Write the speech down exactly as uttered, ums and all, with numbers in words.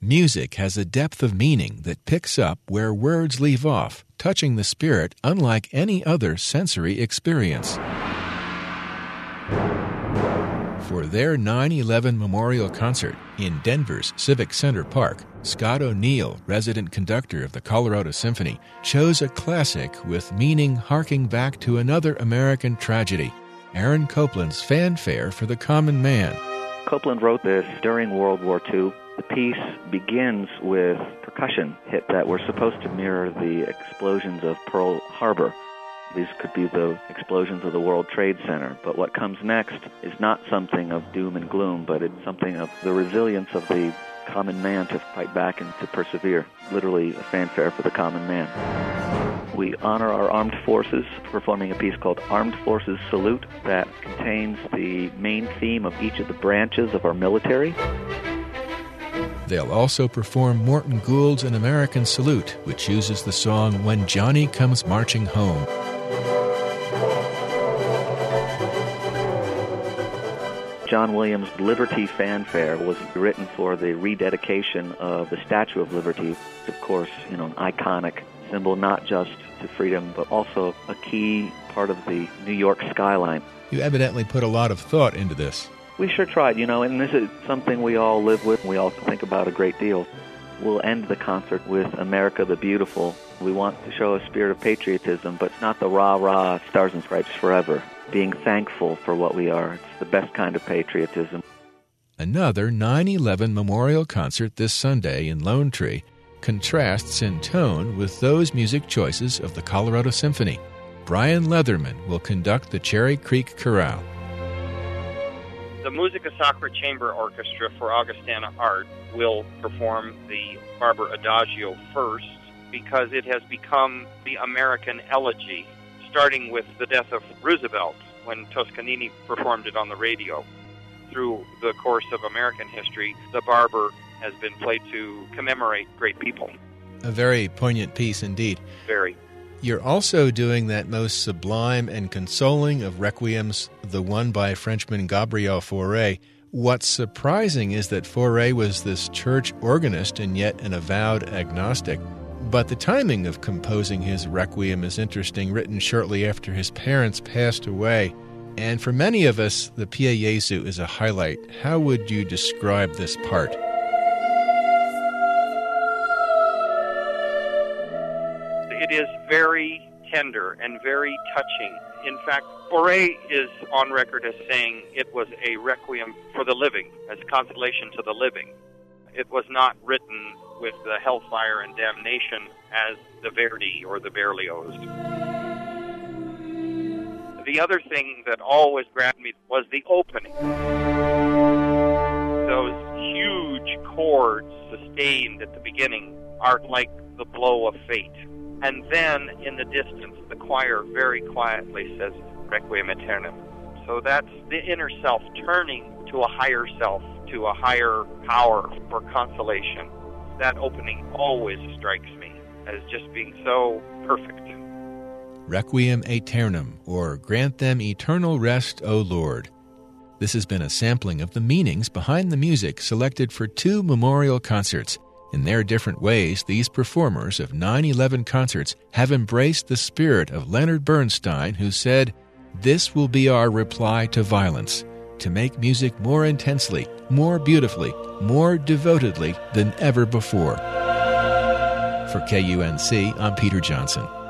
Music has a depth of meaning that picks up where words leave off, touching the spirit unlike any other sensory experience. For their nine eleven memorial concert in Denver's Civic Center Park, Scott O'Neill, resident conductor of the Colorado Symphony, chose a classic with meaning harking back to another American tragedy, Aaron Copland's Fanfare for the Common Man. Copland wrote this during World War Two. The piece begins with percussion hits that were supposed to mirror the explosions of Pearl Harbor. These could be the explosions of the World Trade Center. But what comes next is not something of doom and gloom, but it's something of the resilience of the common man to fight back and to persevere. Literally a fanfare for the common man. We honor our armed forces performing a piece called Armed Forces Salute that contains the main theme of each of the branches of our military. They'll also perform Morton Gould's An American Salute, which uses the song When Johnny Comes Marching Home. John Williams' Liberty Fanfare was written for the rededication of the Statue of Liberty. Of course, you know, an iconic symbol, not just to freedom, but also a key part of the New York skyline. You evidently put a lot of thought into this. We sure tried, you know, and this is something we all live with, we all think about a great deal. We'll end the concert with America the Beautiful. We want to show a spirit of patriotism, but not the rah-rah, stars and stripes forever. Being thankful for what we are. It's the best kind of patriotism. Another nine eleven memorial concert this Sunday in Lone Tree contrasts in tone with those music choices of the Colorado Symphony. Brian Leatherman will conduct the Cherry Creek Chorale. The Musica Sacra Chamber Orchestra for Augustana Art will perform the Barber Adagio first because it has become the American elegy, starting with the death of Roosevelt when Toscanini performed it on the radio. Through the course of American history, the Barber has been played to commemorate great people. A very poignant piece indeed. Very. You're also doing that most sublime and consoling of requiems, the one by Frenchman Gabriel Fauré. What's surprising is that Fauré was this church organist and yet an avowed agnostic. But the timing of composing his requiem is interesting, written shortly after his parents passed away. And for many of us, the Pie Jesu is a highlight. How would you describe this part? It is very tender and very touching. In fact, Fauré is on record as saying it was a requiem for the living, as consolation to the living. It was not written with the hellfire and damnation as the Verdi or the Berlioz. The other thing that always grabbed me was the opening. Those huge chords sustained at the beginning are like the blow of fate. And then, in the distance, the choir very quietly says, Requiem Aeternam. So that's the inner self turning to a higher self, to a higher power for consolation. That opening always strikes me as just being so perfect. Requiem Aeternam, or Grant Them Eternal Rest, O Lord. This has been a sampling of the meanings behind the music selected for two memorial concerts. In their different ways, these performers of nine eleven concerts have embraced the spirit of Leonard Bernstein, who said, "This will be our reply to violence, to make music more intensely, more beautifully, more devotedly than ever before." For K U N C, I'm Peter Johnson.